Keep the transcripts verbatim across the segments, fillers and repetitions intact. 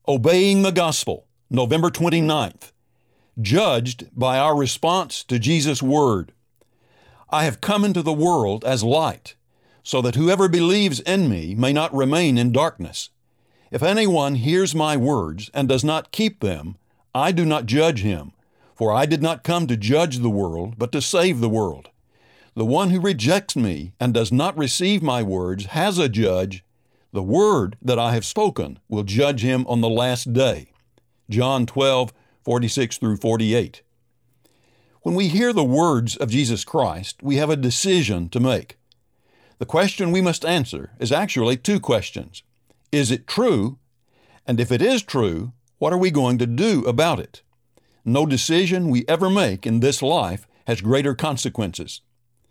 Obeying the Gospel, November twenty-ninth. Judged by our response to Jesus' word. I have come into the world as light, so that whoever believes in me may not remain in darkness. If anyone hears my words and does not keep them, I do not judge him, for I did not come to judge the world, but to save the world. The one who rejects me and does not receive my words has a judge. The word that I have spoken will judge him on the last day. John twelve, forty-six through forty-eight. When we hear the words of Jesus Christ, we have a decision to make. The question we must answer is actually two questions. Is it true? And if it is true, what are we going to do about it? No decision we ever make in this life has greater consequences.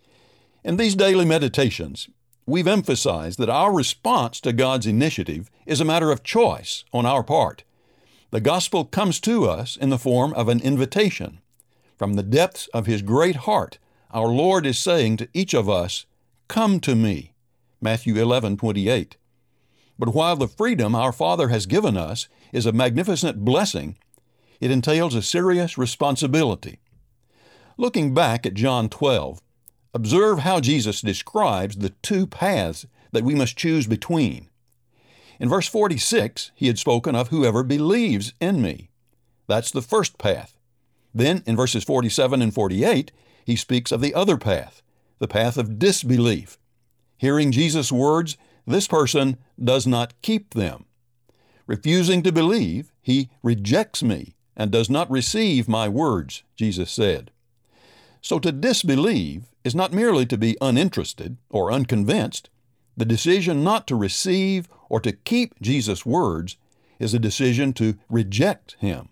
In these daily meditations, we've emphasized that our response to God's initiative is a matter of choice on our part. The gospel comes to us in the form of an invitation. From the depths of His great heart, our Lord is saying to each of us, "Come to me," Matthew eleven, twenty-eight. But while the freedom our Father has given us is a magnificent blessing, it entails a serious responsibility. Looking back at John twelve, observe how Jesus describes the two paths that we must choose between. In verse forty-six, He had spoken of whoever believes in me. That's the first path. Then in verses forty-seven and forty-eight, He speaks of the other path, the path of disbelief. Hearing Jesus' words, this person does not keep them. Refusing to believe, he rejects me and does not receive my words, Jesus said. So to disbelieve is not merely to be uninterested or unconvinced. The decision not to receive or to keep Jesus' words is a decision to reject Him.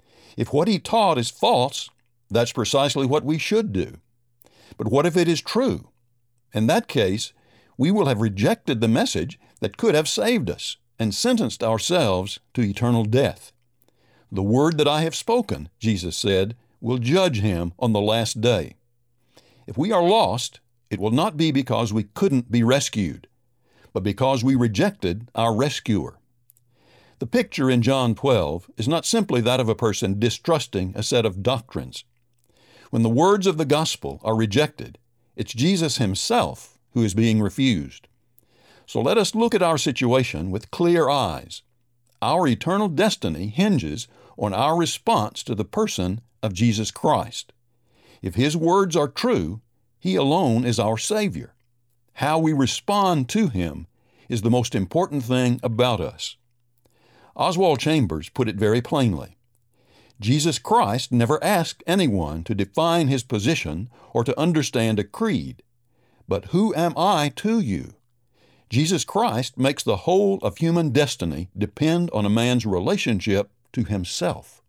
If what He taught is false, that's precisely what we should do. But what if it is true? In that case, we will have rejected the message that could have saved us and sentenced ourselves to eternal death. The word that I have spoken, Jesus said, will judge him on the last day. If we are lost, it will not be because we couldn't be rescued, but because we rejected our rescuer. The picture in John twelve is not simply that of a person distrusting a set of doctrines. When the words of the gospel are rejected, it's Jesus Himself who is being refused. So let us look at our situation with clear eyes. Our eternal destiny hinges on our response to the person of Jesus Christ. If His words are true, He alone is our Savior. How we respond to Him is the most important thing about us. Oswald Chambers put it very plainly. Jesus Christ never asked anyone to define His position or to understand a creed. But who am I to you? Jesus Christ makes the whole of human destiny depend on a man's relationship to himself.